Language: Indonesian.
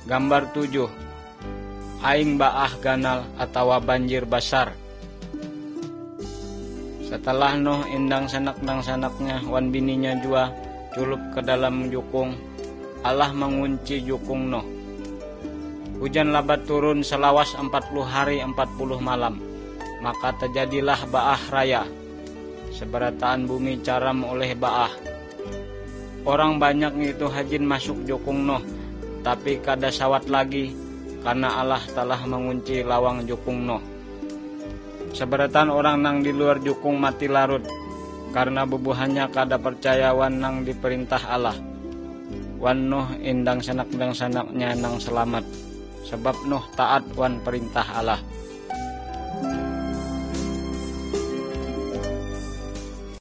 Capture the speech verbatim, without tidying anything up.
Gambar tujuh. Aing baah ganal atawa banjir basar. Setelah Nuh indang sanak-nang sanaknya wan bininya jua culup ke dalam jukung, Allah mengunci jukung Nuh. Hujan lebat turun selawas empat puluh hari empat puluh malam, maka terjadilah baah raya. Seberataan bumi caram oleh baah. Orang banyak itu hajin masuk jukung Nuh, tapi kada sawat lagi karena Allah telah mengunci lawang jukung Nuh. Seberatan orang nang di luar jukung mati larut karena bubuhannya kada percaya wan nang diperintah Allah. Wan Nuh indang sanak-nang sanaknya nang selamat, sebab Nuh taat wan perintah Allah.